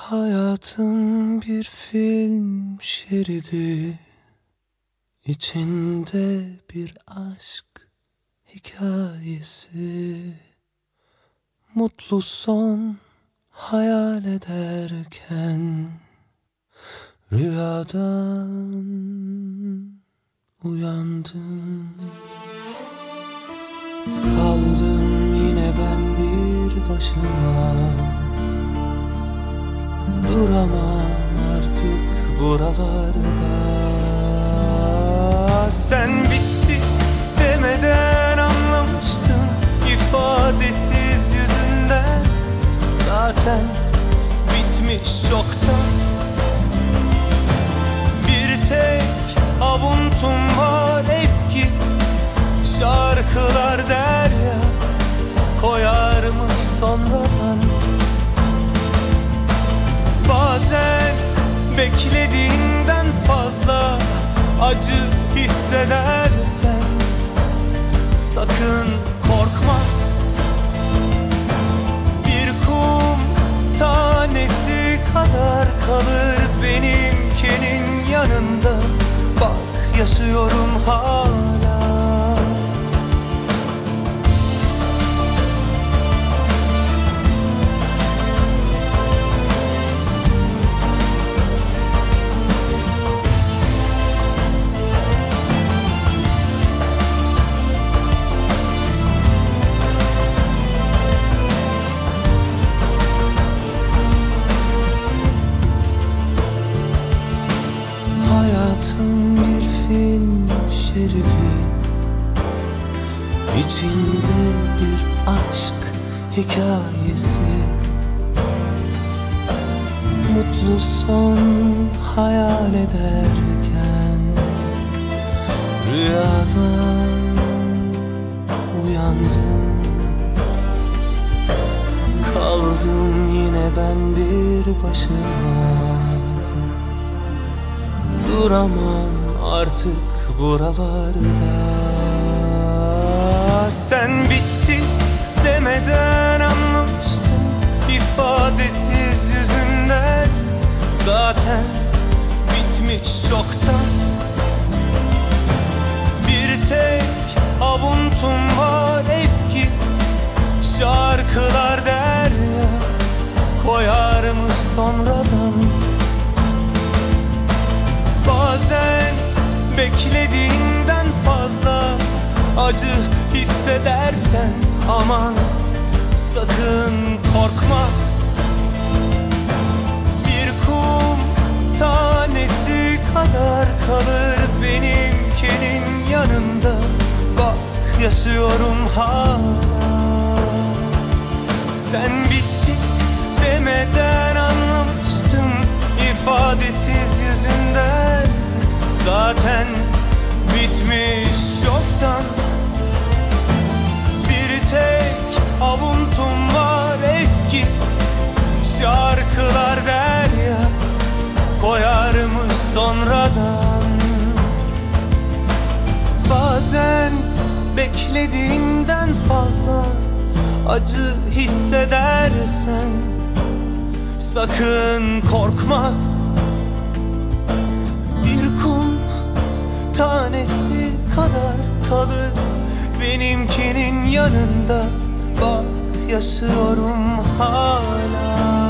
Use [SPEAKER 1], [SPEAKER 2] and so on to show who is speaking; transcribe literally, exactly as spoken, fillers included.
[SPEAKER 1] Hayatım bir film şeridi, içinde bir aşk hikayesi. Mutlu son hayal ederken rüyadan uyandım. Kaldım yine ben bir başıma, duramam artık buralarda. Sen bitti demeden anlamıştım, ifadesiz yüzünden. Zaten bitmiş çoktan. Bir tek avuntum var, eski şarkılar der ya, koyarmış sonradan. Bazen beklediğinden fazla acı hissedersen sakın korkma. Bir kum tanesi kadar kalır benimkinin yanında. Bak yaşıyorum hala. Hayatım bir film şeridi, içinde bir aşk hikayesi. Mutlu son hayal ederken rüyadan uyandım. Kaldım yine ben bir başıma, duramam artık buralarda. Sen bitti demeden anlamıştım, ifadesiz yüzünden. Zaten bitmiş çoktan. Bir tek avuntum var, eski şarkılar der ya, koyarmış sonradan. Bazen beklediğinden fazla acı hissedersen aman sakın korkma. Bir kum tanesi kadar kalır benimkinin yanında. Bak yaşıyorum hala. Sen bitti demeden anlamıştım, ifadesiz yüzünden. Zaten bitmiş çoktan. Bir tek avuntum var, eski şarkılar der ya, koyarmış sonradan. Bazen beklediğinden fazla acı hissedersen sakın korkma. Bir kum tanesi kadar kalır benimkinin yanında. Bak yaşıyorum hala.